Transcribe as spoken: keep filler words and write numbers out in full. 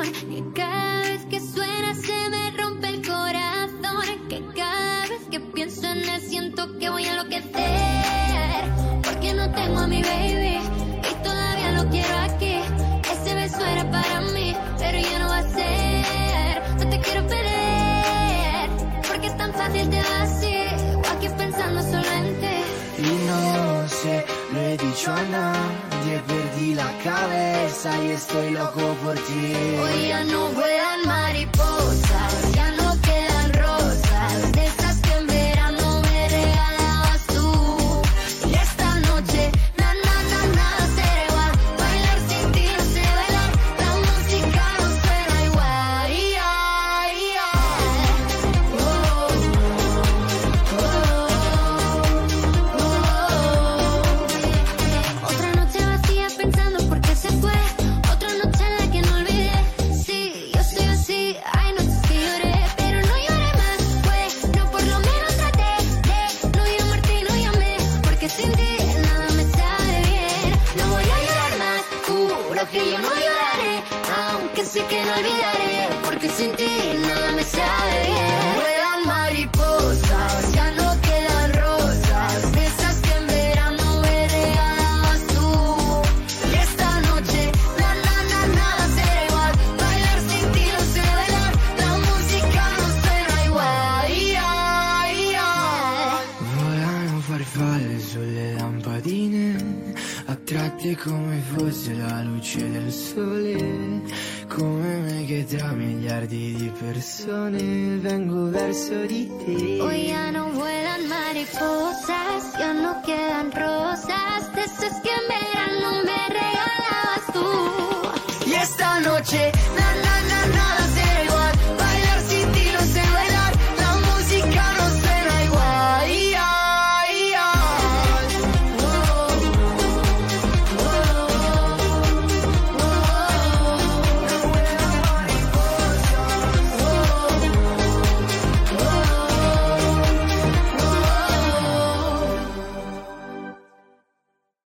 que cada vez que suena se me rompe el corazón, que cada vez que pienso en él siento que voy a enloquecer, porque no tengo a mi baby y todavía lo quiero aquí. Ese beso era para mí, pero ya no va a ser. No te quiero perder, porque es tan fácil te vas así, o aquí pensando solo en ti. Y no sé, lo he dicho a nadie, perdí la cabeza y estoy loco por ti. Hoy ya no vuelan mariposas, ya no quedan rosas, de esas que en verano me regalabas tú. Y esta noche, na, na, na, nada será igual, bailar sin ti no sé bailar, la música no suena igual. Yeah, yeah. Oh, oh, oh, oh. Otra noche vacía pensando por qué se fue, otra noche en la que no olvidé. Sí, yo soy así, hay noches que lloré, pero no lloré más, pues, no, por lo menos traté de no llamarte y no llamé, porque sin ti nada me sabe bien. No voy a llorar más, juro que yo no lloraré, aunque sé que no olvidaré, porque sin ti nada me sabe bien. Vuelan mariposas, ya no quedan rosas, de esas que en verano me regalabas tú. Y esta noche, na, na, na, nada será igual, bailar sin ti no sé bailar, la música no suena igual. Yeah, yeah. Volano farfalle sulle lampadine, attratte come fosse la luce del sole, come me che tra miliardi di persone vengo verso di te. Hoy ya no vuelan mariposas, ya no quedan rosas, de esas que en verano me regalabas tú. Y esta noche, na,